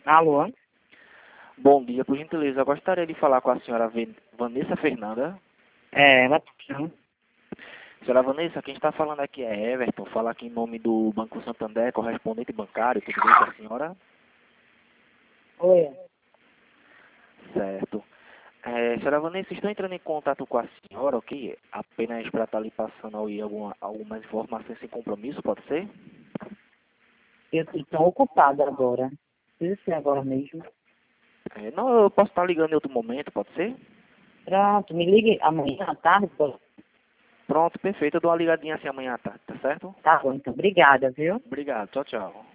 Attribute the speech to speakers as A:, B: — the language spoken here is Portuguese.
A: Alô?
B: Bom dia, por gentileza, eu gostaria de falar com a senhora Vanessa Fernanda.
A: Ela não.
B: Senhora Vanessa, quem está falando aqui é Everton, fala aqui em nome do Banco Santander, correspondente bancário, tudo bem com a senhora?
A: Oi.
B: Certo. Senhora Vanessa, estou entrando em contato com a senhora, ok? Apenas para estar lhe passando aí algumas informações sem compromisso, pode ser?
A: Eu estou ocupada agora. Precisa ser agora mesmo.
B: Não, eu posso estar ligando em outro momento, pode ser?
A: Pronto, me ligue amanhã à tarde.
B: Pronto, perfeito, eu dou uma ligadinha assim amanhã, tá certo?
A: Tá bom, então. Obrigada, viu?
B: Obrigado, tchau, tchau.